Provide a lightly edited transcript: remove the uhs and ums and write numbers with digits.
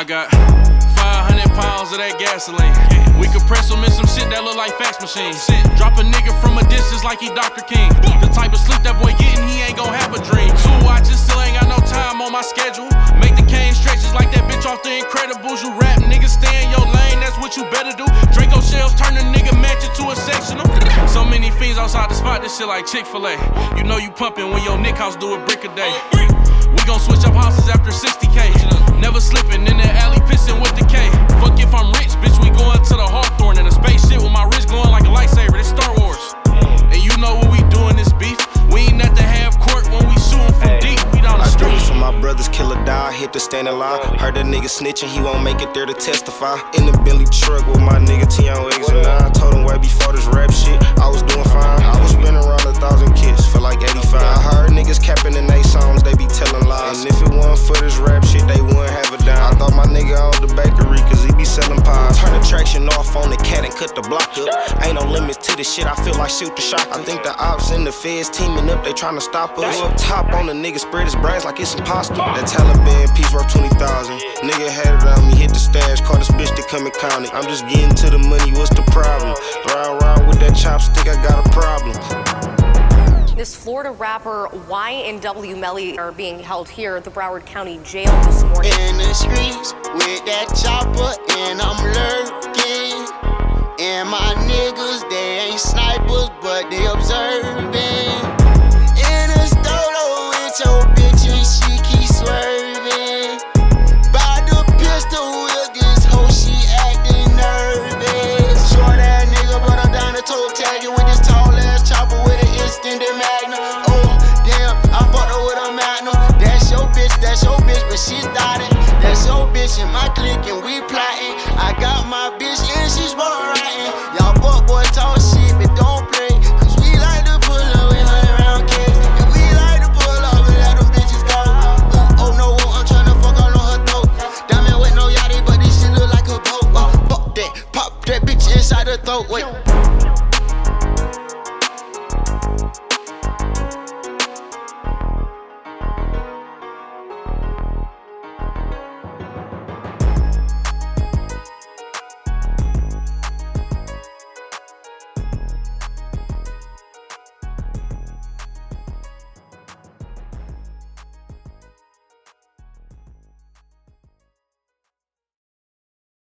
I got 500 pounds of that gasoline. We could press them in some shit that look like fax machines. Drop a nigga from a distance like he Dr. King. The type of sleep that boy getting, he ain't gon' have a dream. 2 watches, still ain't got no time on my schedule. Make the cane stretches like that bitch off the Incredibles. You rap, niggas stay in your lane, that's what you better do. Draco shells turn a nigga mansion to a sectional. So many fiends outside the spot, this shit like Chick-fil-A. You know you pumping when your Nick house do a brick a day. We gon' switch up houses after 60K. Never slipping in the alley, pissing with the K. Fuck if I'm rich, bitch, we going to the Hawthorne in a spaceship with my wrist glowing like a lightsaber. This Star Wars. And you know what we doing this beef. We ain't at the half court when we shootin' from deep. We down the street. I do this for my brother's killer die, hit the standing line. Heard that nigga snitching, he won't make it there to testify. In the Bentley truck with my nigga T-on-X and 9. Told him way before this rap shit, I was doing fine. I was spinning around 1,000 kids for like 85. I heard niggas capping in they songs, they be telling lies. And if it wasn't for this rap shit, they wouldn't have a dime. I thought my nigga owned the bakery, cause he be selling pies. Turn the traction off on the cat and cut the block up. Ain't no limits to this shit, I feel like shoot the shot. I think the ops and the feds teaming up, they tryna stop us. Up top on the nigga, spread his brains like it's impossible. That Taliban piece worth 20,000. Nigga had it on me, hit the stash, call this bitch to come and count it. I'm just getting to the money, what's the problem? Round with that chopstick, I got a problem. This Florida rapper YNW Melly are being held here at the Broward County Jail this morning. In the streets with that chopper and I'm lurking. And my niggas, they ain't snipers, but they observing. In a stolo with your bitch and she keep swerving. By the pistol with this hoe, she acting nervous. Short ass nigga, but I'm down to toe tag you with this tall ass chopper with an extended magnum. Oh, damn, I fucked her with a magnum. That's your bitch, but she started. That's your bitch in my clique and we plotting. I got my bitch and she's born riding. Y'all fuck boys talk shit, but don't play. Cause we like to pull up with 100-round cakes. And we like to pull up and let them bitches go. Oh no, I'm tryna fuck all on her throat. Diamond with no yachty, but this shit look like a boat. Fuck that, pop that bitch inside the throat. Wait.